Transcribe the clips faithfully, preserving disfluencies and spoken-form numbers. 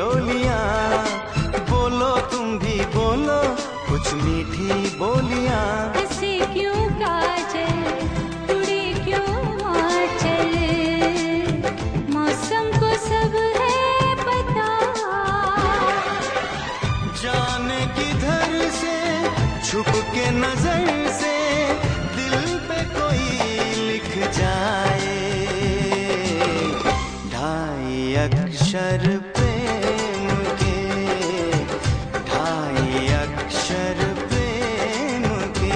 डोलियां, बोलो तुम भी बोलो कुछ मीठी बोलियां। हंसे क्यों काजल, उड़े क्यों आंचल, मौसम को सब है पता। जाने किधर से छुप के नजर से दिल पे कोई लिख जाए, ढाई अक्षर प्रेम के, ढाई अक्षर प्रेम के।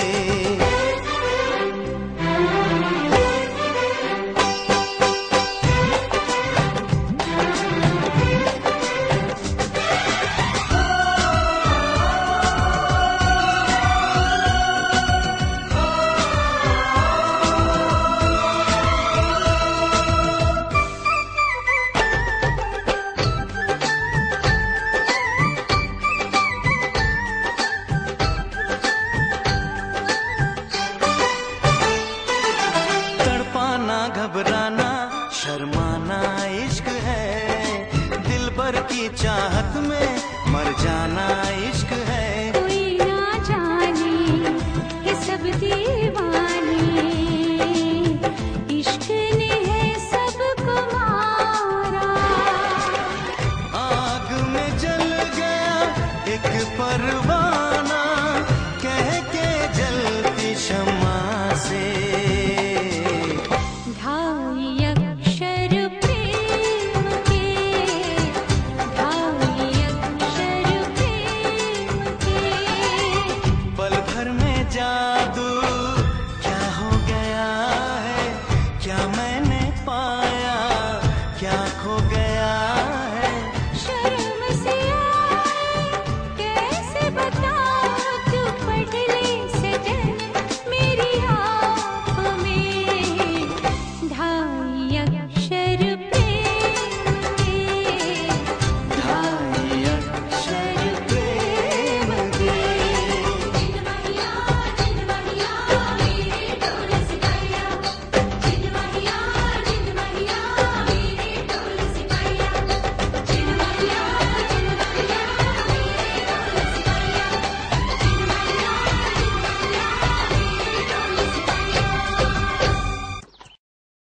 घबराना शर्माना इश्क है, दिल भर की चाहत में मर जाना इश्क